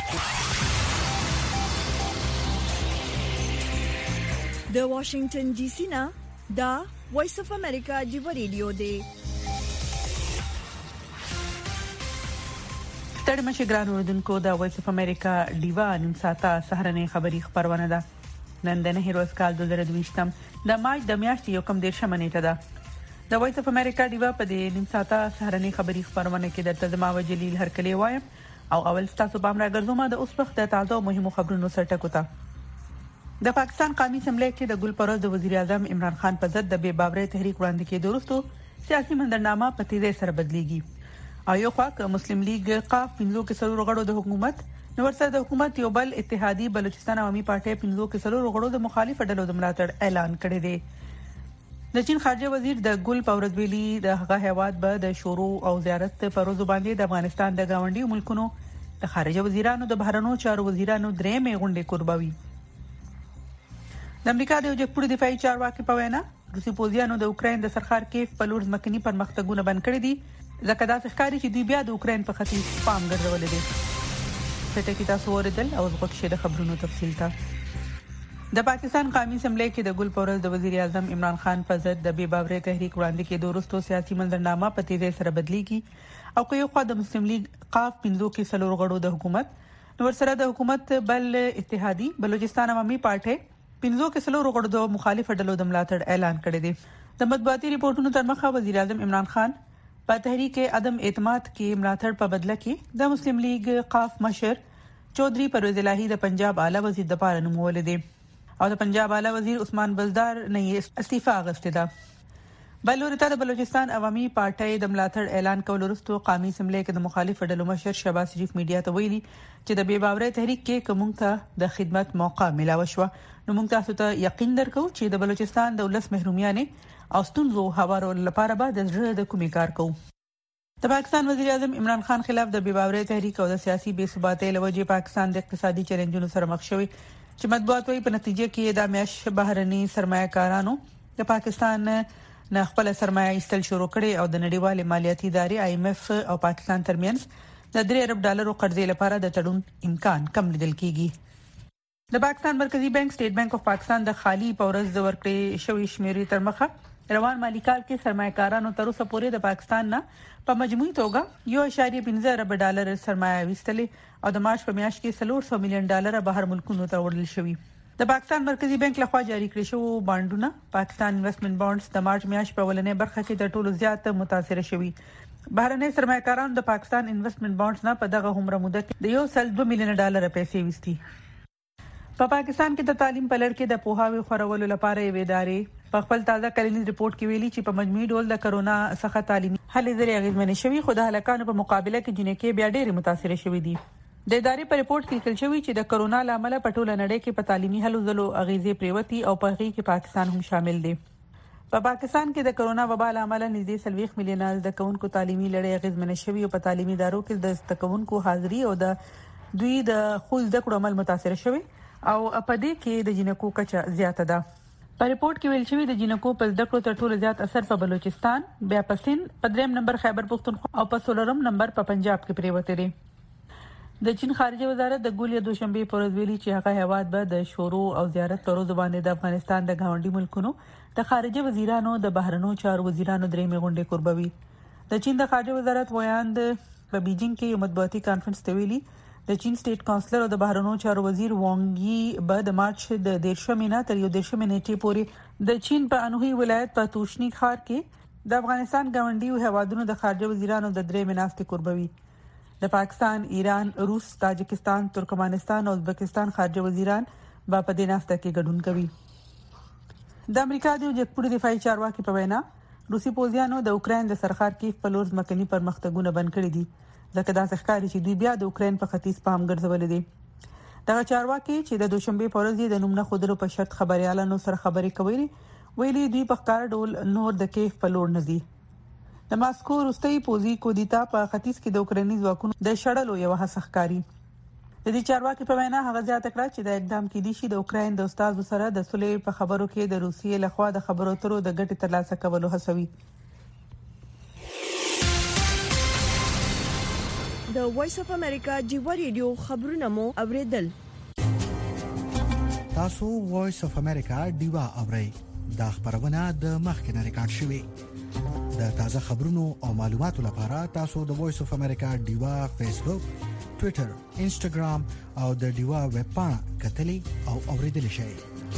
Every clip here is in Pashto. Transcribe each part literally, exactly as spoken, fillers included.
د واشنگټن ډي سي نه دا وایس اف امریکا دی ریډیو دی. ستړي مشه ګران اوردونکو د وایس اف امریکا دیوا نن ساته سهارنې خبری خبرونه ده. نن د نه روز کال دوه زره دوه د مارچ د میاشتې یو کم ډیر شمنې ته ده. د وایس اف امریکا دیوا په دې نن ساته سهارنې خبری خبرونه کې د ترجمه وجلیل هرکلی وایم او اول تاسو په امر راګرځوم د اوس وخت د تازه او مهمو خبرونو سره ټکوتا. د پاکستان قومي اسمبلی کې د ګل پروز د وزیر اعظم عمران خان په ضد د بے باورۍ تحریک وړاندې کېدو وروسته سیاسي منظرنامه په تیزی سره بدلیږي. او یو خوا مسلم لیگ قاف پنځو کې سلور غړو د حکومت نو ورسره د حکومت یو بل اتحادی بلوچستان عوامي پارټي پنځو کې سلور غړو د مخالف ډلو د ملاتړ اعلان کړی دی. د چین خارجه وزیر د ګل پروز ویلي د هغه هیواد به د شورو او زیارت پروز باندې د افغانستان د گاونډي ملکونو د خارجه وزیرانو د بهرنیو چارو وزیرانو درېمې غونډې قرباوي. د امریکا د جګپور دفاعي چارواکي په وینا روسي پوځیانو د اوکرين د سرخار کې په لور ځمکني پرمختګونه بند کړی دي ځکه دا ښکاري چې دوی بیا د اوکرين په ختیځ پام ګرځولې دي. پټه کې تاسو ورته او وګورئ د خبرونو تفصیل ته. د پاکستان قومي اسمبلی کې د ګل پروز د وزیر اعظم عمران خان په ضد د بے باورۍ تحریک وړاندې کېدو وروسته سیاسي منظرنامه په تیزی سره بدلیږي او که یو خوا د مسلم لیگ قاف پنځو کې سلور غړو د حکومت نو ورسره د حکومت بل اتحادی بلوچستان عوامي پارټي پنځو کې سلور غړو د مخالف ډلو د ملاتړ اعلان کړی دی. د مطبوعاتي ریپورتونو تر مخه وزیر اعظم عمران خان په تحریک عدم اعتماد کې ملاتړ په بدله کې د مسلم لیگ قاف مشر چودھری پرویز الہی د پنجاب اعلی وزیر د پاره نومول دي او د پنجاب اعلی وزیر عثمان بزدار نه استعفا غوښته ده. بل ورته د بلوچستان عوامي پارټي د ملاتړ اعلان کول وروسته قومي اسمبلی کې د مخالف ډلو مشر شهباز شریف میډیا ته ویلي چې د بے باورۍ تحریک کې کوم ته د خدمت موقع ملاوي شو نو موږ تاسو ته یقین درکو چې د بلوچستان د ولس محرومیانه او ستونزو هوارو لپاره به د زړه د کومي کار کوو. د پاکستان وزیر اعظم عمران خان خلاف د بے باورۍ تحریک او د سیاسي بے ثباتۍ لوجې پاکستان د اقتصادي چیلنجونو سره مخ شوی چې مطبوعات وايي په نتیجه کې د میاش بهرني سرمایه‌کارانو د پاکستان نه خپل سرمایه ایستل شروع کړي او د نړیوال مالیاتي ادارې آی ایم ایف او پاکستان ترمنځ د درې ارب ډالرو قرضې لپاره د تړون امکان کم لیدل کیږي. د پاکستان مرکزی بانک سټیټ بانک اف پاکستان د خالی پورز د ورکړې شوې شمیرې تر مخه روان مالی کال کې سرمایه‌کارانو تر اوسه پورې د پاکستان نه په مجموعي توګه یو اعشاریه پنځه ارب ډالر سرمایه وستلې او د مارچ په میاشت کې څلور سوه میلیون ډالر بهر ملکونو ته وړل شوی. د پاکستان مرکزی بانک لخوا جاری کړی شو بانډونه پاکستان انویسټمنټ بانډز د مارچ میاشت په ولنې برخه کې د ټولو زیات متاثر شوی. بهرنۍ سرمایه‌کارانو د پاکستان انویسټمنټ بانډز نه په دغه عمره موده کې د یو سل دوه میلیون ډالر پیسې وستي. په پا پاکستان کې د تعلیم په لړ کې د پوهاوی خورولو لپاره یو ادارې په خپل تازه کلنی ریپورت کې ویلي چې په مجموعي ډول د کرونا څخه تعلیمي هلې ځلې اغیزمنې شوي خو د هلاکانو په مقابله کې جنکې بیا ډېر متاثر شوي دي. د ادارې په ریپورت کې لیکل شوی چې د کرونا لامل په ټوله نړۍ کې په تعلیمي هلو ځلو اغیزې پریوتی او په هغه کې پاکستان هم شامل دی. په پا پاکستان کې د کرونا وبا لامل نږدې سلويخ میلیون د کونکو تعلیمي لړۍ اغیزمنې شوي او په تعلیمي ادارو کې د تکونکو حاضری او د دوی د خو زده کړو عمل متاثر شوی او په دې کې د جنکو کچه زیاته ده. په ریپورت کې ویل شوی د جنکو په زده کړو تر ټولو زیات اثر په بلوچستان، بیا په سند، په دریم نمبر خیبر پختونخوا او په څلورم نمبر په پنجاب کې پریوته دي. د چین خارجه وزارت د ګولیا دوشنبه پر ورځ ویلي چې هغه هیواد به د شورو او زیارت پر ورځ باندې د افغانستان د گاونډي ملکونو د خارجه وزیرانو د بهرنیو چارو وزیرانو درېمې غونډې قربوي. د چین د خارجه وزارت ویاند په بیجینګ کې یو مطبوعاتي کانفرنس ته ویلي د چین سټیټ کونسلر او د بهرنیو چارو وزیر وانګ یي به د مارچ د دیرشمې نه تر یو دیرشمې نیټې پورې د چین په انوهي ولایت په توشنی ښار کې د افغانستان گاونډي هیوادونو د خارجه وزیرانو د درېمې ناستې قربوي. د پاکستان، ایران، روس، تاجکستان، ترکمنستان او ازبکستان خارجه وزیران با په دې ناسته کې ګډون کوي. د امریکا د جګپور دفاعي چارواکي په وینا روسي پوځیانو د اوکرين د سرخار کې په لور ځمکني پرمختګونه بند کړي دي ځکه دا ښکاري چې دوی بیا د اوکرين په ختیځ پام ګرځولې دي. دغه چارواکي چې د دوشنبه په ورځ د نومونه خودرو په شرط خبريالانو سره خبرې کوي ویلي دوی په کار ډول نور د کیف په لور نه دي. د ماسکو روسي پوځي کودتا په ختیځ کې د اوکراني ځواکونو د شړلو یو هڅه ښکاري. د دې چارواکي په وینا هغه ځات کړه چې د اقدام کې دي چې د اوکرين د استادو سره د صلح په خبرو کې د روسیې لخوا د خبرو اترو د ګټې ترلاسه کولو هڅوي. د وایس اف امریکا ډیوا ریډیو خبرونه مو اوریدل. تاسو وایس اف امریکا ډیوا اورئ. دا خبرونه د مخکنه ریکارډ شوې. د تازه خبرونو او معلوماتو لپاره تاسو د وایس اف امریکا ډیوا فیسبوک، ټوئیټر، انسټاګرام او د ډیوا ویب پاڼه کتلي او اوریدل شئ.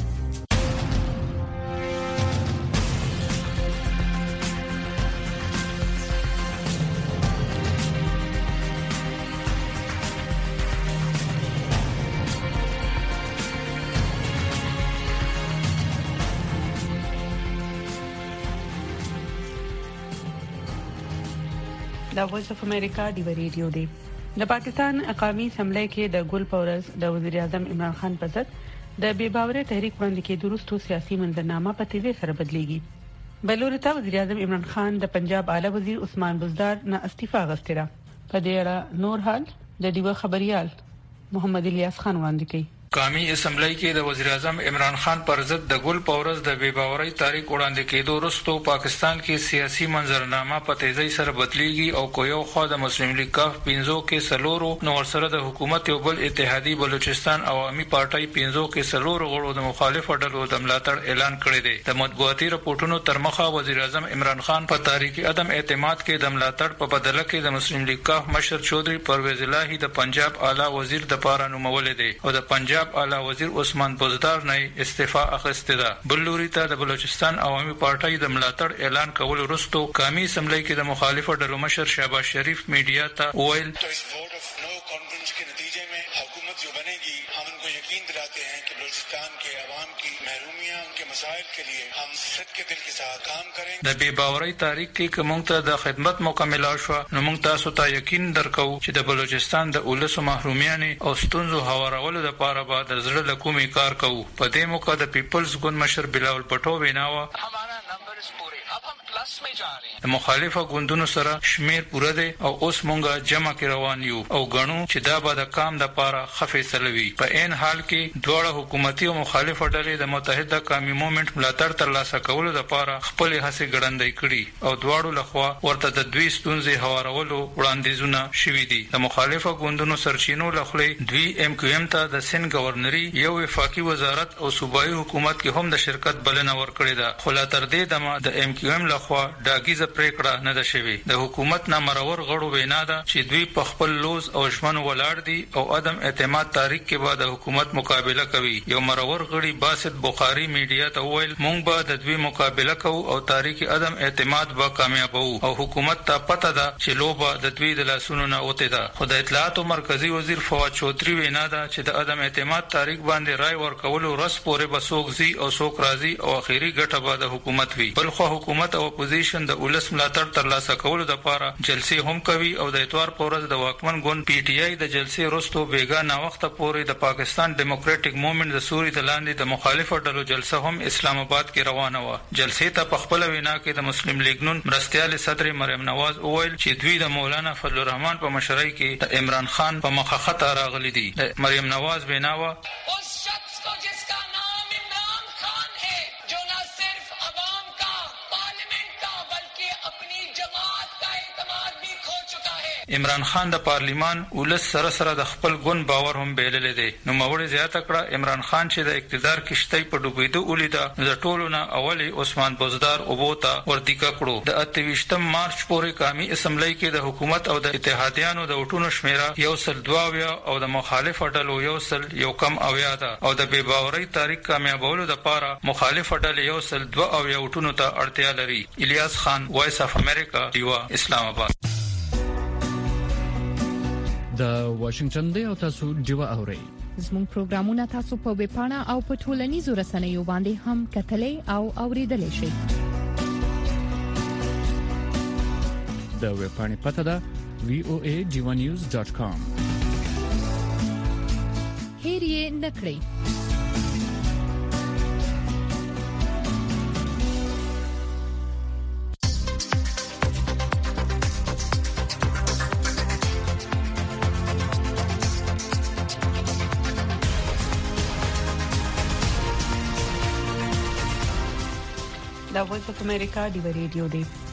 د وایس اف امریکا دی ریډیو دی. د پاکستان اقامي اسمبلی کې د ګل پورز د وزیر اعظم عمران خان په ضد د بے باورۍ تحریک باندې کې درستو سیاسي منظرنامه په تیزی سره بدلیږي. بلورتا وزیر اعظم عمران خان د پنجاب اعلی وزیر عثمان بزدار نه استعفا غوښتله. په دې اړه نور حال د دیو خبريال محمد الیاس خان وړاندې کوي. قومي اسمبلی کې د وزیر اعظم عمران خان پر ضد د ګل پورز د بے باورۍ تحریک وړاندې کېدو وروسته پاکستان کې سیاسي منظرنامه په تیزی سره بدلیږي او کو یو خو د مسلم لیگ کاف پینزو کې سلورو نو سره د حکومت یو بل اتحادی بلوچستان عوامي پارټي پینزو کې سلورو غړو د مخالفو ډلو د ملاتړ اعلان کړی دی. د مطبوعاتي راپورټونو تر مخه وزیر اعظم عمران خان په تحریک عدم اعتماد کې د ملاتړ په بدله کې د مسلم لیگ کاف مشر چودري پرویز الهی د پنجاب اعلی وزیر د پاره نومول دی او د پنجاب اعلی وزیر عثمان بزدار نه استعفا اخیسته ده. بلوري ته د بلوچستان عوامي پارټي د ملاتړ اعلان کول وروسته قومي اسمبلی کې د مخالفو ډلو مشر شهباز شریف میډیا ته وویل तो इस vote of no confidence के नतीजे में हुकूमत जो बनेगी हम उनको यकीन दिलाते हैं कि बलूचिस्तान के अवाम की महरूमियां उनके मसाइल के लिए हम सच्चे दिल के साथ काम करेंगे. د بے باورۍ تاریخ کې کومه ته د خدمت مکمل شو نو موږ تاسو ته یقین درکو چې د بلوچستان د اولسو محرومیان او ستونزو هوارولو لپاره به د زړه له کومې کار کوو. په دې موقع د پیپلز ګوند مشر بلاول پټو ویناوه हमारा नंबर इस पूरे अब हम प्लस में जा रहे हैं. د مخالفه ګوندونو سره شمیر پوره دی او اوس مونږه جمع کې روان یو او غنو چې دا به د کام د پاره خفه سلوي. په عین حال کې دواړه حکومتي او مخالفه ډلې د متحده قومي موومېنټ ملاتړ ترلاسه کولو لپاره خپل هڅې ګړندۍ کړي او دواړو لخوا ورته د دوی ستونزې هوارولو وړاندیزونه شوي دي. د مخالفه ګوندونو سرچینو لخوا دوی ام کیو ام ته د سند گورنري یو وفاقي وزارت او صوبایي حکومت کې هم د شرکت بلنه ورکړې ده. خو لا تر دې دمه د ام کیو ام لخوا داګیزه پریکړه نه ده شوې. د حکومت نه مرور غړو وینا ده چې دوی په خپل لوز او ژمن ولاړ دي او عدم اعتماد تاریخ کې به د حکومت مقابله کوي. یو مرور غړي باسط بخاری میډیا ته وویل مونږ به د دوی مقابله کوو او تاریخ عدم اعتماد به کامیابو او حکومت ته پته ده چې لوبه د دوی د لاسونو نه وته ده. خو د اطلاعات مرکزی وزیر فواد چودري وینا ده چې د عدم اعتماد تاریخ باندې رائے ورکول رس پورې به سوګزي او سوک راضي او اخیری ګټه به د حکومت وي. بل خو حکومت او اپوزیشن د ولس ملاتړ ترلاسه کولو لپاره جلسې هم کوي او د اتوار په ورځ د واکمن ګوند پی ټی آی د جلسې وروسته بیګا نا وخت پورې د پاکستان ډیموکراټک موومېنټ د سوري د لاندې د مخالفو ډلو جلسه هم اسلام آباد کې روانه و. جلسې ته په خپل وینا کې د مسلم لیگ نون مرستيال صدر مریم نواز وویل چې دوی د مولانا فضل الرحمن په مشرۍ کې د عمران خان په مخه خطر راغلي دي. د مریم نواز وینا و عمران خان د پارلیمان ولس سره سره د خپل ګوند باور هم بیللې دي. نو موري زیاته کړه عمران خان چې د اقتدار کشتۍ په ډوبېدو ولیدا د ټولو نه اولی عثمان بزدار او بوتا ورتیکا کړو. د اتهویشتم مارچ پورې قومي اسمبلی کې د حکومت او د اتحادیانو د وټونو شمیره یو سل دواویا او د مخالف ډلو یو سل یو کم اویا ده او د بے باورۍ تاریخ کامیابولو لپاره مخالف ډلې یو سل دوا اویا وټونو ته اړتیا لري. الیاس خان وایس اف امریکا دیوا اسلام آباد. د واشنگټن دی او تاسو دیوا اورئ. زموږ پروګرامونه تاسو په ویب پاڼه او په ټولنیزو رسنیو باندې هم کتلای او اوریدلای شئ. د ویب پاڼې پته ده وی او ای دیوا نیوز ډاٹ کام. هیر یې نکړئ. د وایس اف امریکا دی ریډیو دی.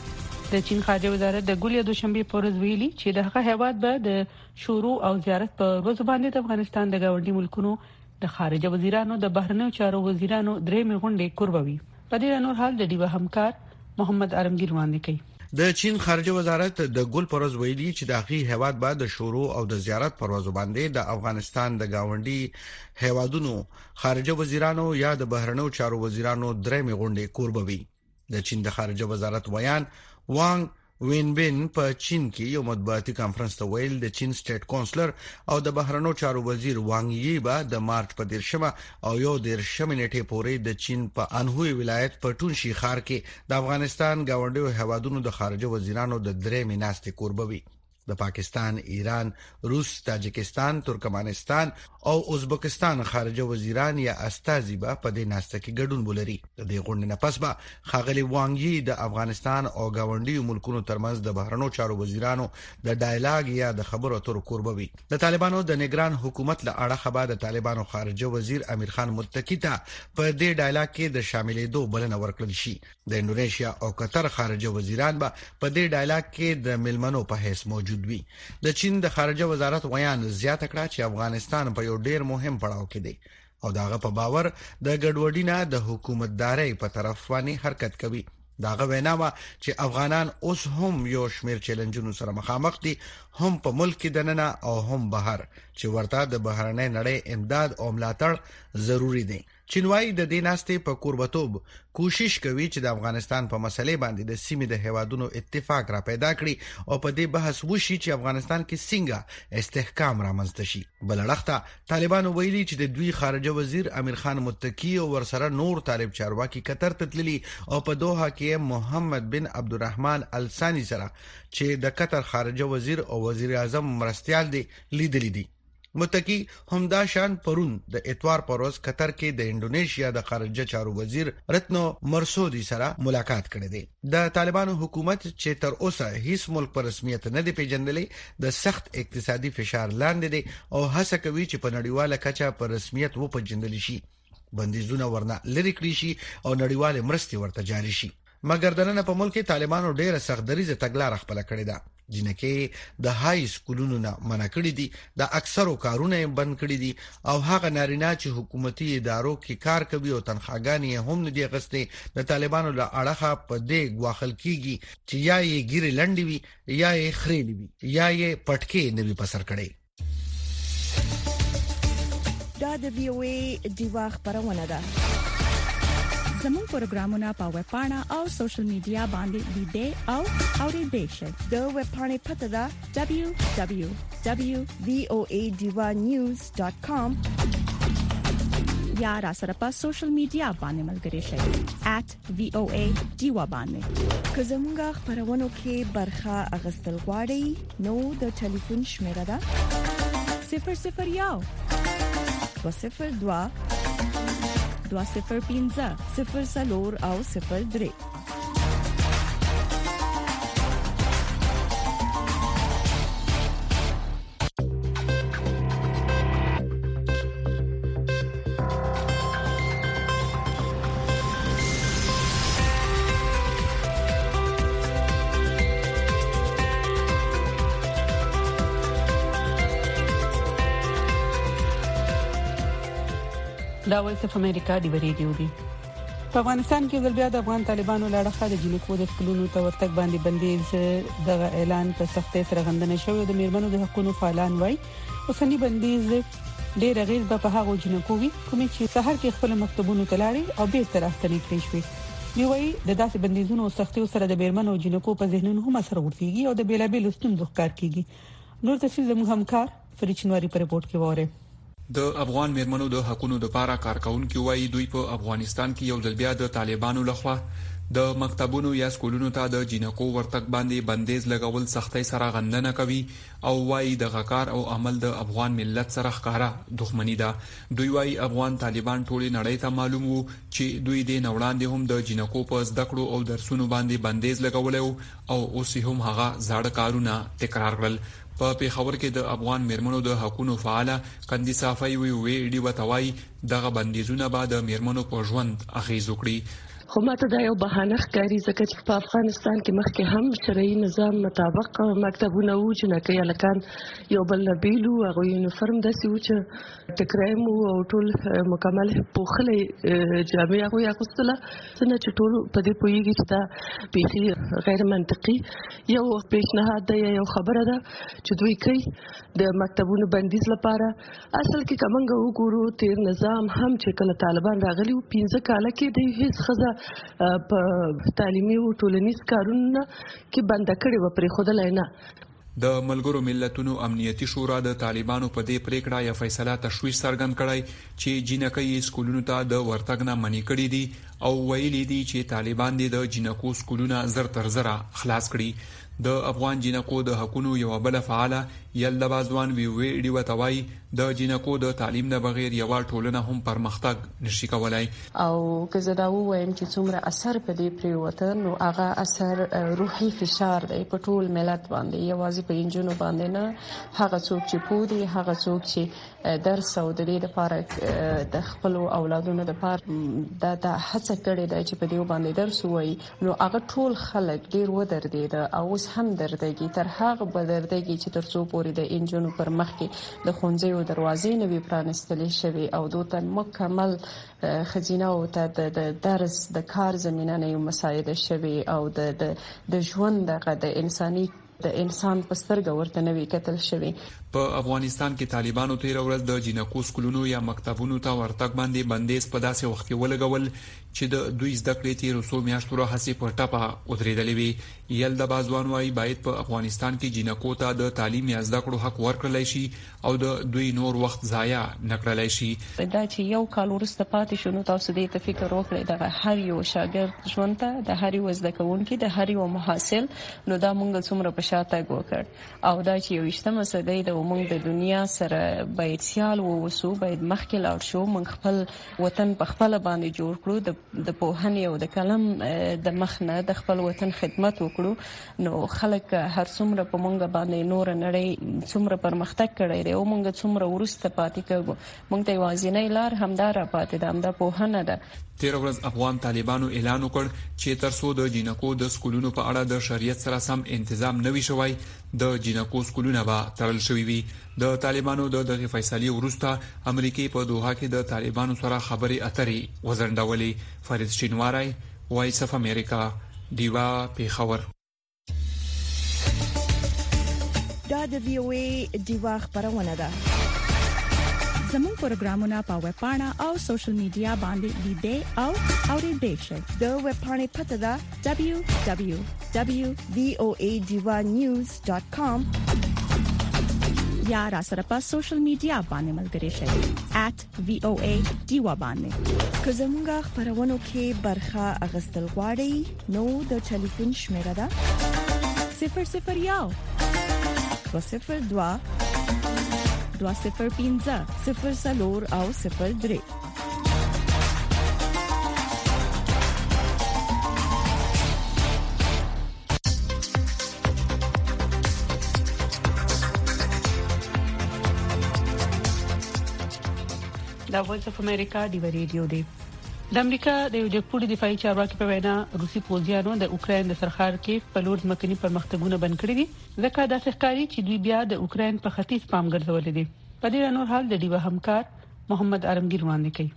د چین خارجه وزارت د ګولیا دوشنبه پر ورځ ویلي چې د هغه هیواد به د شورو او زیارت پر ورځ باندې د افغانستان د گاونډي ملکونو د خارجه وزیرانو د بهرنیو چارو وزیرانو درې غونډې کوربوي. په دې نور حال د ډیوه همکار محمد عرمگیر وړاندې کوي. د چین خارجه وزارت د ګل پروز ویلي چې د هغه هیواد بعد د شورو او د زیارت پروز باندې د افغانستان د گاونډي هیوادونو خارجه وزیرانو یا د بهرنیو چارو وزیرانو درې غونډې کوربوي. د چین د خارجه وزارت ویان وانګ وینبن په چین کې یو مطبوعاتي کانفرنس ته ویل د چین سټیټ کونسلر او د بهرنیو چارو وزیر وانګ یی به د مارچ په دیرشمه او یو دیرشمه نیټه پورې د چین په انهوی ولایت په ټونشي ښار کې د افغانستان گاونډیو هیوادونو د خارجه وزیرانو د درې میناستې کوربوي. د پاکستان، ایران، روس، تاجکستان، ترکمنستان او ازبکستان خارجه وزیران یا استازي به په دې ناسته کې ګډون ولري. د دې غونډې نه پس به خاغلی وانګي د افغانستان او گاونډي ملکونو ترمنځ د بهرنیو چارو وزیرانو د ډایلاګ یا د خبرو اترو کوربوي. د طالبانو د نگران حکومت له اړخه به د طالبانو خارجه وزیر امیر خان متکی ته په دې ډایلاګ کې د شاملېدو بلنه ورکړل شي. د انډونیشیا او قطر خارجه وزیران به په دې ډایلاګ کې د ملمنو په حیث موجود وي. د چین د خارجه وزارت ویان زیاته کړه چې افغانستان په یو ډیر مهم پړاو کې دی او داغه په باور د ګډوډۍ نه د حکومتداري په طرف باندې حرکت کوي. داغه وینا وا چې افغانان اوس هم یو شمیر چیلنجونو سره مخامخ دي، هم په ملک دننه او هم بهر، چې ورته د بهرنۍ نړۍ امداد او ملاتړ ضروری دي. چینوای د دې ناستې په قربتوب کوشش کوي چې د افغانستان په مسلې باندې د سیمې د هیوادونو اتفاق را پیدا کړي او په دې بحث وشي چې افغانستان کې څنګه استحکام رامنځته شي. بلړخته طالبانو ویلي چې د دوی خارجه وزیر امیر خان متکی او ورسره نور طالب چارواکي قطر ته تللي او په دوحه کې محمد بن عبدالرحمن الثانی سره چې د قطر خارجه وزیر او وزیر اعظم مرستيال دي لیدلي دي. متکی همدا شان پرون د اتوار پر ورځ قطر کې د انډونیشیا د خارجه چارو وزیر رتنو مرسودی سره ملاقات کړی دی. د طالبانو حکومت چې تر اوسه هیڅ ملک پر رسمیت نه دی پیژندلې د سخت اقتصادي فشار لاندې دی او هڅه کوي چې په نړیواله کچه پر رسمیت وپېژندل شي، بندیزونه ورنه لری کړی شي او نړیواله مرستې ورته جاري شي. مګر دنه په ملک طالبانو ډېره سخت دریزه تګلار خپل کړی ده. جنکه د های سکولونو نه منع کړی دي، د اکثرو کارونه بند کړی دي او هغه نارینه چې حکومتي ادارو کې کار کوي او تنخواګانې هم نه دي غستې د طالبانو له اړخه په دې غواخل کیږي چې یا یې ګیره لنډي وي یا یې خړېلی وي یا یې پټکې نه وي پسر کړي. دا د وی او ای دیوا خبرونه ده. زموږ پروګرامونه په ویب پاڼه او سوشل میډیا باندې لیدئ او اورئ شئ. د ویب پاڼې پته ده دبليو دبليو دبليو دوت وی او ای ډیوا نیوز ډاٹ کام یا را سره په سوشل میډیا باندې ملګري شئ at وی او ای ډیوا باندې. که زموږ خبرونو کې برخه اغستل غواړئ نو د ټلیفون شمیره ده صفر صفر یو دو صفر دو دو صفر پنځه صفر سلور او صفر درې. دا وایس اف امریکا دی ریډیو دی. په افغانستان کې ځل بیا د افغان طالبانو لړخه د جنکو د خپلونو تورتک باندې بندیز د اعلان په سختۍ سره غندنه شوې د میرمنو د حقوقو فعالان وای اوسنی بندیز ډېر غیر په هغه جنکو وی کومې چې سحر کې خپل مکتبونو تلاړي او به تر افتنې کړی شوې. دی وای د داسې بندیزونو او سختۍ سره د میرمنو جنکو په ذهنونو هم اثر ورتيږي او د بیلابل ستونزو ښکار کیږي. نور تفصیل زموږ همکار فریچنواری پر رپورت کې واره. د افغان میرمنو د حقوقو لپاره کارکونکو وایي دوی په افغانستان کې یو ځل بیا د طالبانو لخوا د مکتبونو یا سکولونو ته د جنکو ورتګ باندې بندیز لګول سختۍ سره غندنه کوي او وایي د غکار او عمل د افغان ملت سره ښکارا دښمنی ده. دوی وایي افغان طالبان ټولې نړۍ ته معلوم وو چې دوی د نوړاندې هم د جنکو په زده کړو او درسونو باندې بندیز لګول او اوس هم هغه زاړه کارونه تکرار کړل. په پیښور کې د افغان میرمنو د حقوقو فعاله کندي صافي وی وی ډی وتوای دغه بندیزونه بعد میرمنو په ژوند اغیز وکړي. خو ماته دا یو بهانه ښکاري ځکه چې په افغانستان کې مخکې هم شرعي نظام مطابق مکتبونه وو چې نه کوي الکان یو بل بیلو هغه یونیفورم داسې و چې ټکرایم او ټول مکمل پوخلې جامې هغه اغوستله څنګه چې ټول په دې پوهیږي چې دا بیخي غیر منطقي یو پیشنهاد دی یو خبره ده چې دوی کوي د مکتبونو بندیز لپاره اصل کې کومنګ وګورو تیر نظام هم چې کله طالبان راغلي و پنځه کاله کې د هیڅ خزه په تعلیمي او ټولنیز کارونه کې بند کړي و پرې خودلای نه. د ملګرو ملتونو امنیتي شورا د طالبانو په دې پریکړه یا فیصله تشویش څرګند کړی چې جنکۍ سکولونو ته د ورتګ نه منې کړي دي او ویلي دي چې طالبان د جنکو سکولونه زر تر زره خلاص کړي. د افغان جنکو د حقوقو یو بل فعال یلدا بازوان وی ویډیو وتوای د جنکو د تعلیم نه بغیر یو ټولنه هم پرمختګ نشي کولای. او که زه دا وایم چې څومره اثر په دې پریوته نو هغه اثر روحي فشار دی په ټول ملت باندې یوازې په انجونو باندې نه هغه څوک چې پودي هغه څوک چې درس او د دې لپاره د خپل اولادونو لپاره د د هڅه کړې ده چې په دې باندې درس وایي نو هغه ټول خلک ډیر ودرېده او هم دردګي تر هغه بدردګي چې تر څو پورې د انجونو پر مخ کې د خونځې او دروازې نوي پرانستلې شوی او دوته مکمل خزینه او ته د درس د کار زمينه نه مساعده شوی او د د ژوند د انساني د انسان په سترګه ورته نوي کتل شوی. په افغانستان کې طالبانو تیر ورځ د جنکو سکولونو یا مکتبونو ته ورتګ باندې بندیز په داسې وخت کې ولګول چې د دوی زده کړې تیر څو میاشتو راهیسې په ټاپه ودرېدلې وي. یلدا بازوان وايي باید په افغانستان کې جنکو ته د تعلیم یا زده کړو حق ورکړل شي او د دوی نور وخت ضایع نه کړل شي. دا چې یو کال وروسته پاتې شو نو تاسو دې ته فکر وکړئ د هر یو شاګرد ژوند ته د هر یو زده کوونکي د هر یو محصل نو دا مونږ څومره په شاته وکړ او دا چې یو اشتمه صدې د موږ د دنیا سره باید سیال ووسو باید مخکې لاړ شو موږ خپل وطن په خپل باندې جوړ کړو د د پوهنې او د کلم د مخنه د خپل وطن خدمت وکړو نو خلک هر څومره په موږ باندې نور نړۍ څومره پرمختګ کړی دی او موږ څومره ورسته پاتې کېږو موږ ته یوازینۍ لار همدار پاتې ده همدا پوهنه ده. تیر ورځ افغان طالبانو اعلان وکړ چې تر څو د جنکو د سکولونو په اړه د شریعت سره سم تنظیم نوي شوی د جنکو سکولونه به تړل شوی وي. د طالبانو د دغه فیصلې وروسته امریکای په دوحه کې د طالبانو سره خبرې اترې وزندولې. فرید شینواری وایس اف امریکا دیوا پیښور. دا د وی او ای دیوا خبرونه ده. زموږ پروګرامونه په ویب پاڼه او سوشل میډیا باندې لیدئ او اوریدئ شئ. د ویب پاڼې پته ده دبليو دبليو دبليو دوت وی او ای دیوا نیوز دوت کام یا را سره په سوشل میډیا باندې ملګري شئ at وی او ای دیوا باندې. که زموږ خبرونو کې برخه اغستل غواړئ نو د ټلیفون شمیره ده صفر صفر یو دو صفر دوا دوا صفر پینځه صفر سلور او صفر درې. دا وایس اف امریکا دی ریډیو دی. د امریکا د یو جګپوړي دفاعي چارواکي په وینا روسي پوځیانو د اوکرين د سرخار کې په لور ځمکني پرمختګونه بند کړی دي ځکه دا ښکاري چې دوی بیا د اوکرين په ختیځ پام ګرځولې دي. په دې نور حال د ډیوه همکار محمد عرمگیر وړاندې کوي.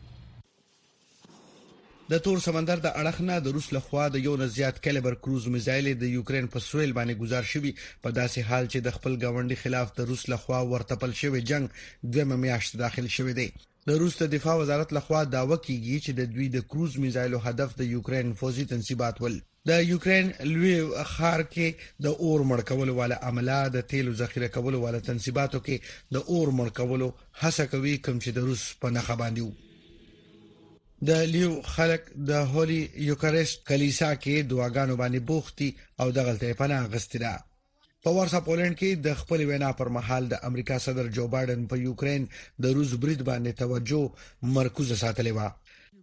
د تور سمندر د اړخنه د روس لخوا د یو نه زیات کالیبر کروز میزایل د یوکرين په سویل باندې گزار شوی په داسې حال چې د خپل گاونډي خلاف د روس لخوا ورتپل شوی جنگ دوه میاشتې داخل شوی دی. د روس د دفاع وزارت لخوا داوا کیږي چې د دوی د کروز میزایلو هدف د یوکرين فوزي تنصیبات ول. د یوکرين لوی خار کې د اور مړکولو والا عمله د تیلو ذخیره کولو والا تنصیباتو کې د اور مړکولو هڅه کوي کوم چې د روس په نخ باندې وو. د لیو خلک د هولي یوکاریست کلیسا کې دعاګانو باندې بوختي او دغلته پناه غستره. په ورسا پولند کې د خپل وینا پر مهال د امریکا صدر جو بایدن په یوکرين د روس برید باندې توجه مرکوز ساتلې و.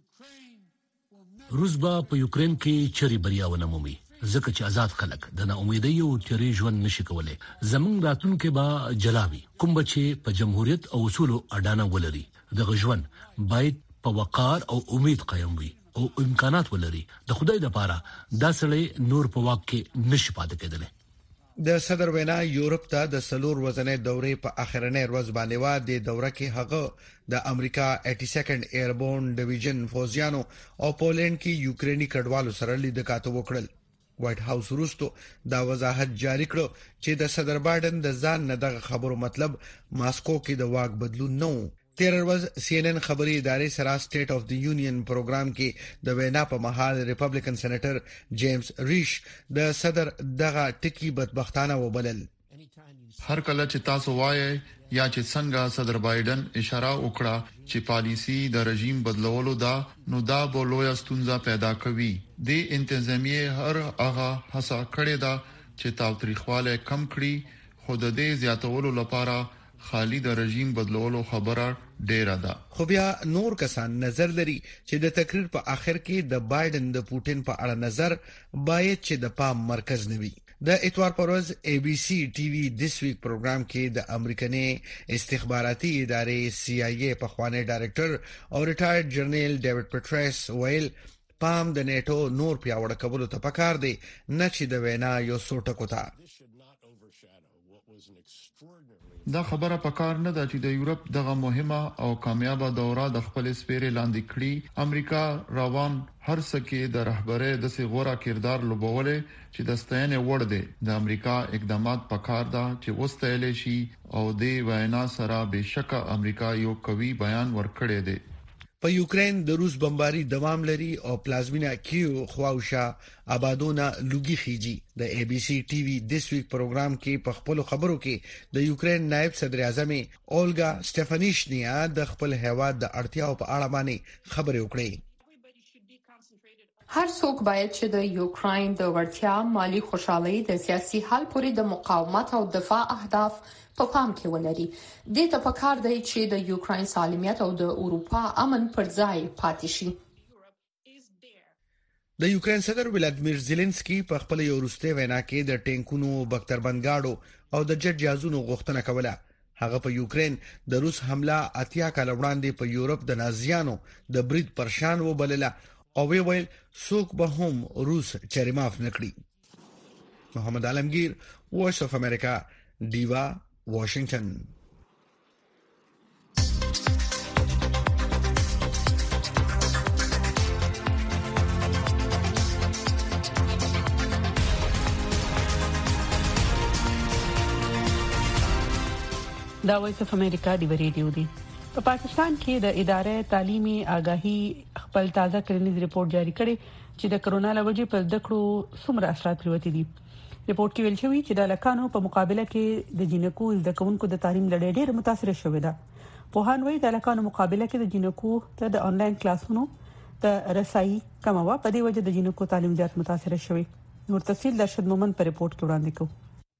روس با په یوکرين کې چری بریا ونمومي ځکه چې آزاد خلک د نا امیدۍ او چری ژوند نشي کولای. زمونږ راتلونکي با جلاوي کوم بچي په جمهوریت او اصولو اډانه ولري. دغه ژوند باید په وقار او امید قائم وي او امکانات ولري د خدای د پاره دا سړی نور په واک کې نشي پاتې کېدل. د صدر وینا یورپ ته د سلور وزنې دورې په اخرنۍ ورځ باندې وا د دوره کې هغه د امریکا اټي سیکنډ ایربورن ډیویژن فوجیانو او پولند کې یوکرینی کډوالو سره لید کاته وکړل. وایټ هاوس وروسته دا وضاحت جاری کړ چې د صدر بایدن د ځان نه دغه خبرو مطلب ماسکو کې د واک بدلون نه و. تیر ورځ سی ان ان خبري ادارې سره سټیټ اف دی یونین پروګرام کې د وینا په مهال ریپبلیکن سېنیټر جیمز ریش د صدر دغه ټکی بدبختانه وبلل. هر کله چې تاسو وایي یا چې څنګه صدر بایدن اشاره وکړه چې پالیسی د رژیم بدلولو دا نو دا بولویا ستونزه پیدا کوي. د انتظامیه هر هغه هڅه کړې ده چې تاوتریخواله کم کړي خو د دې زیاتولو لپاره خالی د رژیم بدلولو خبره ډیره ده. خو بیا نور کسان نظر لري چې د تقریر په آخر کې د بایدن د پوتین په اړه نظر باید چې د پام مرکز نوي. د اتوار پر ورځ ای بي سي ټي وي دیس ویک پروګرام کې د امریکایي استخباراتي ادارې سی آی ای په خوانی ډایریکټر او ریټایرډ جنرال ډیوډ پټریس ویل پام د نیټو نور پیاوړ کولو ته پکار دی نه چې د وینا یو څوټکو ته. دا خبره پکار نه ده چې د یورپ دغه مهمه او کامیابه دوره د خپل سپیره لاندې کړي. امریکا روان هر څه د رهبرۍ د سیغورا کردار لوبوله چې د ستاینې وړ دی. د امریکا اقدامات پکار ده چې وستایل شي او د وینا سره بشکه امریکا یو قوي بیان ورکړی دی. په یوکرين د روس بمباري دوام لري او پلازمینا کیو خواوشا آبادونه لوګي خيجي. د ای بي سي ټي وي دیس ویک پروګرام کې په خپل خبرو کې د یوکرين نائب صدر اعظم اولګا سټيفانیشنیا د خپل هیواد د اړتیاو په اړه باندې خبرې وکړې. هر څوک باید چې د یوکرين د ورتیا مالی خوشحالي د سیاسي حل پورې د مقاومت او دفاع اهداف په پام کې ولري. د ته پکار دی چې د یوکرين سالمیت او د اروپا امن پر ځای پاتې شي. د یوکرين صدر ولادیمیر زيلنسکي په خپل یو وروستي وینا کې د ټینکونو بختربندګاړو او د جټ جهازونو غوښتنه کوله. هغه په یوکرين د روس حمله اتیا کال وړاندې په یورپ د نازیانو د برید پرشان وبلله او وی ویل څوک به هم روس چریماف نکړي. محمد عالمگیر، وایس اف امریکا، دیوا، واشنگټن. دا وایس اف امریکا دی ریډیو دی. په پا پاکستان کې د ادارې تعلیمي آگاهي خپل تازه کړنیز ریپورت جاری کړي چې د کرونا لوجې په ذکرو څومره اثرات پروتې دي. ریپورت کې ویل شوی چې د لکانو په مقابله کې د جنکو د کوونکو د تعلیم لړۍ ډېر متاثر شوې ده. په هانوي د لکانو مقابله کې د جنکو ته د انلاین کلاسونو د رسایي کموا په دې وجه د جنکو تعلیم زیات متاثر شوی. نور تفصیل درشد مومن په ریپورت کې وړاندې کوي.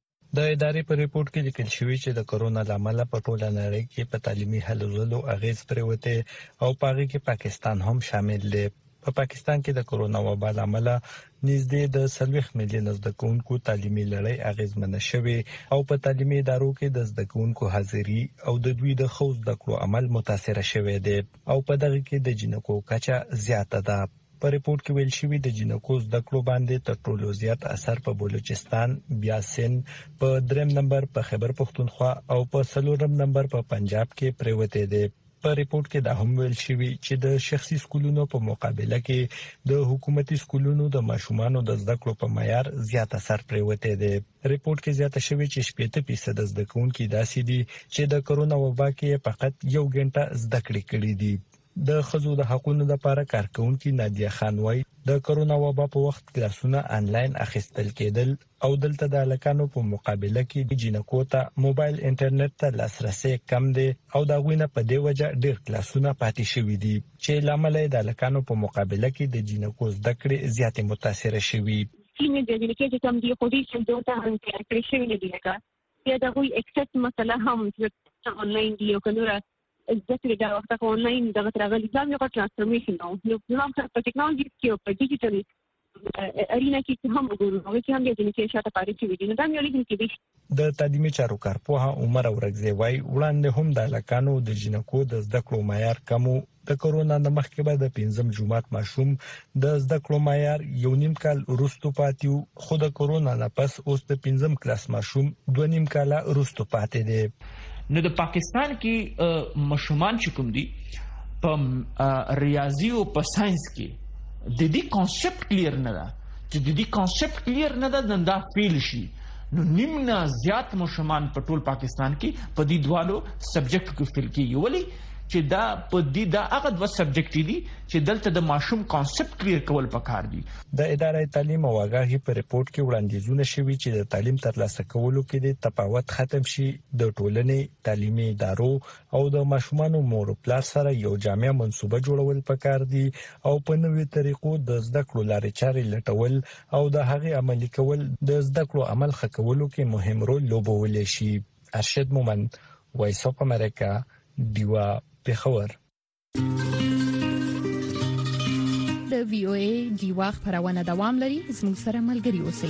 د ادارې په ریپورت کې لیکل شوی چې د کرونا لامل په ټوله نړۍ کې په تعلیمي حلولو اغیز پروته او پاره کې پاکستان هم شامل دی. په پاکستان کې د کرونا وبا لامل نږدې د سلوخ ملیون زده کوونکو تعلیمي لړۍ اغیزمن شوه او په تعلیمي ادارو کې د زده کوونکو حاضری او د دوی د خوځ د کړو عمل متاثر شوه دی او په دغه کې د جنکو کچا زیاته ده. په ریپورت کې ویل شوی د جنکو زده کړو باندې تر ټولو زیات اثر په بلوچستان، بیا سند، په دریم نمبر په خیبر پختونخوا او په څلورم نمبر په پنجاب کې پروته دي. په ریپورت کې دا هم ویل شوی چې د شخصي سکولونو په مقابله کې د حکومتي سکولونو د ماشومانو د زده کړو په معیار زیات اثر پروته دي. ریپورت کې زیاته شوی چې شپږ فیصد زده کوونکي داسې دي چې د کرونا وبا کې فقط یو غنټه زده کړې کړې دي. د خزو د حقوقو لپاره کارکونکو نادیه خان وای د کرونا وبا په وخت کلاسونه انلاین اخیستل کېدل او دلته د الکانو په مقابله کې د جنکو ته موبایل انټرنیټ ته لاسرسي کم دی او دا غوینه په دی وجه ډېر کلاسونه پاتې شوي دي چې لامل د الکانو په مقابله کې د جنکو زده کړې زیات متاثر شوي. کینه د جنکو چې کم دی خو دې چې دوته هم کې شوي نه دي کا یا دا غوي اکسس مثلا هم چې انلاین دی او کنه ذکر دا وخت کو آنلاین دا غوړغلي دا یو ټرانسفورمیشن نو نو نام په ټیکنالوژي کې او په ډیجیټل ارینا کې هم وګورو چې هم د جنکې شاته پاره چې ویډیو دا یو لیکن کې د تعلیمي چارو کارپوها عمر اورګزی وای وړاندې هم د لکانو د جنکو د زده کړو معیار کم د کرونا د مخکې بعد د پنځم جمعات ماشوم د زده کړو معیار یو نیم کال وروسته پاتیو، خو د کرونا نه پس اوس د پنځم کلاس ماشوم دوه نیم کال وروسته پاتې دی. نو د پاکستان کې ماشومان چې کوم دي په ریاضي او په ساينس کې د دې کانسپټ کلیر نه ده، چې د دې کانسپټ کلیر نه ده دا فیل شي. نو نیم نه زیات ماشومان په ټول پاکستان کې په دې دوالو سبجیکټ کې فیل کیږي، ولی چې دا په دې دا هغه دوه سبجیکټ دي چې دلته د ماشوم کانسپټ کلیر کول پکار دي. د ادارې تعلیم او آګاهي په ریپورت کې وړاندیزونه شوي چې د تعلیم ترلاسه کولو کې د تفاوت ختم شي، د ټولنې تعلیمي ادارو او د ماشومانو مور او پلار سره یو جامع منصوبه جوړول پکار دي او په نوې طریقو د زده کړو لارې چارې لټول او د هغې عملي کول د زده کړو عمل ښه کولو کې مهم رول لوبولی شي. ارشد مومند، وایس اف امریکا، دیوا پېښور. د وی او ای دیوا خبرونه دوام لري، زموږ سره ملګري اوسئ.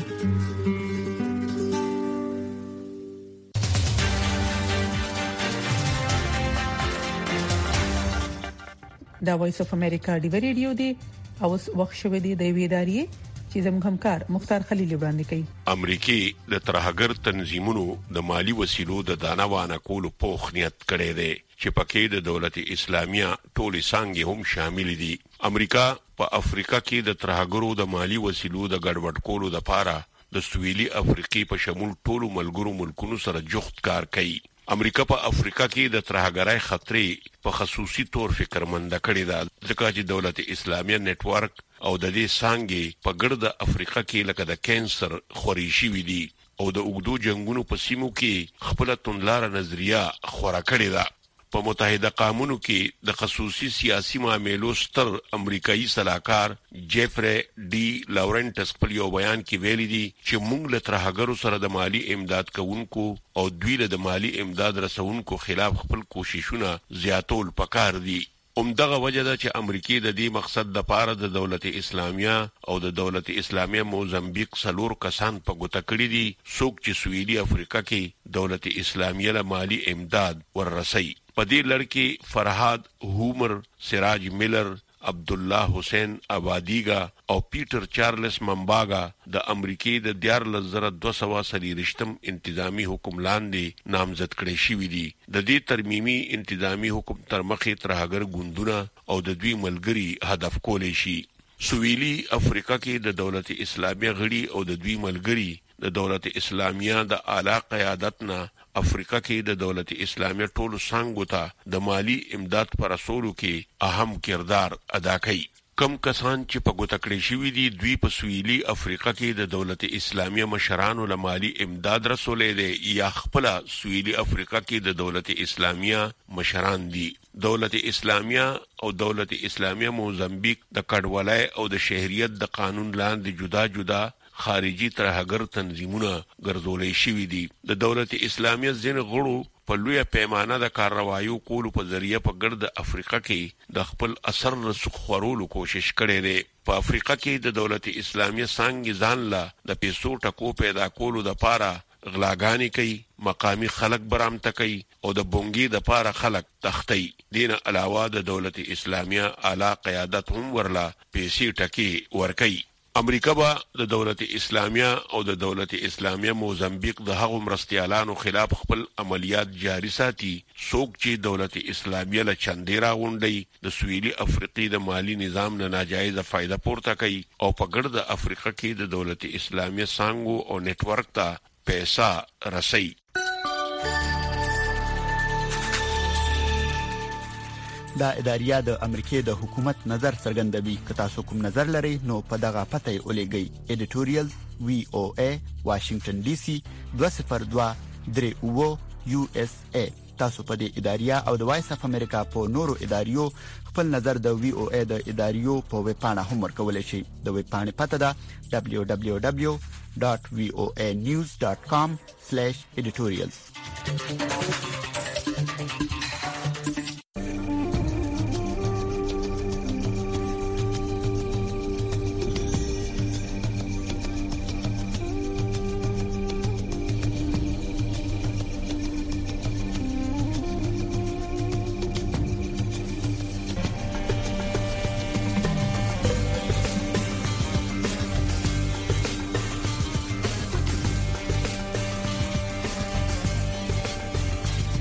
دا وایس اف امریکا دی ریډیو دی او وخت شوه دی د ویداری چې زموږ همکار مختار خلیل وړاندې کوي. امریکای د ترهګر تنظیمونو د مالی وسیلو د دانوانه کولو پوخ نیت کړی دی چې پکې د دولت اسلامیه ټولې څنګه هم شامل دي. امریکا په افریقا کې د ترهګرو د مالی وسیلو د ګډوډ کولو لپاره د سویلي افریقې په شمول ټولو ملګرو ملکونو سره جوخت کار کوي. امریکا په افریقا کې د ترهګرۍ خطرې په خصوصي تور فکرمنده کړې ده، ځکه چې دولت اسلامیه نتورک او د دې څنګه په ګرد افریقا کې لکه د کینسر خوري شي وي دي او د اوګدو جنگونو په سیمو کې خپل توندلار نظریه خورا کړې ده. په متحده قومونو کې د خصوصي سیاسي معاملو ستر امریکایي صلاحکار جیفری ډي لورنټس په یو بیان کې ویلي دي چې موږ له ترهګرو سره د مالی امداد کوونکو او دوی له د مالی امداد رسونکو خلاف خپل کوششونه زیاتول پکار دي. اومدغه وجه ده چې امریکای د دې مقصد د پاره د دولت اسلامیه او د دولت اسلامیه موزمبیق سلور کسان په ګوته کړی دي، څوک چې سویلي افریقا کې دولت اسلامیه له مالی امداد وررسي. په دې لړ کې فرهاد هومر، سراج میلر، عبد الله حسین آبادیگا او پیټر چارلز ممباگا د امریکای د دیار لزر دو سوا سلی رشتم انتظامی حکم لاندې نامزد کړي شوی دي. د دې ترمیمي انتظامی حکم تر مخې ترهګر ګوندونه او د دوی ملګری هدف کولې شي. سویلي افریقا کې د دولت اسلامیه غړي او د دوی ملګری د دولت اسلامیه د اعلی قیادت نه افریقا کې د دولت اسلامیه ټولو څنګه ته د مالی امداد پر رسولو کې اهم کردار ادا کوي. کم کسان چې په ګوته کړی شوي دي دوی په سویلي افریقا کې د دولت اسلامیه مشرانو له مالی امداد رسولې دي یا خپل سویلي افریقا کې د دولت اسلامیه مشران دي. دولت اسلامیه او دولت اسلامیه موزمبیق د کډوالۍ او د شهریت د قانون لاندې جدا جدا خارجي ترهګر تنظیمونه ګرځولې شوي دي. د دولت اسلامیه ځین غړو په لویه پیمانه د کاروایو کولو په ذریعہ په ګرد افریقا کې د خپل اثر رسوخ خورولو کوشش کړي دي. په افریقا کې د دولت اسلامیه څنګه ځان له د پیسو ټکو پیدا کولو د پاره غلاګانی کوي، مقامی خلک برامته کوي او د بونګي د پاره خلک تختی. دین علاوه د دولت اسلامیه اعلی قیادت هم ورلا پیسې ټکی ورکي. امریکا با د دولت اسلامیه او د دولت اسلامیه موزمبیق د هغو مرستیالانو خلاف خپل عملیات جاری ساتي، څوک چې دولت اسلامیه له چندې راغونډي د سویلي افریقې د مالی نظام نه ناجایزه فائدہ پورته کوي او په ګرد افریقا کې د دولت اسلامیه څنګه او نتورک ته پیسې رسي. دا اداریه د امریکای د حکومت نظر څرګندوي. که تاسو کوم نظر لرئ نو په دغه پته یې ولېږئ. ایډیټوریال وی او ای واشنگټن ډي سي دوه صفر دوه درې اوه یو اس ای. تاسو په دې اداریه او د وایس اف امریکا په نورو اداریو خپل نظر د وی او ای د اداریو په ویب پاڼه هم ورکولای شئ. د ویب پاڼې پته ده دبليو دبليو دبليو ډاټ وی او ای نیوز ډاټ کام سلیش ایډیټوریالز.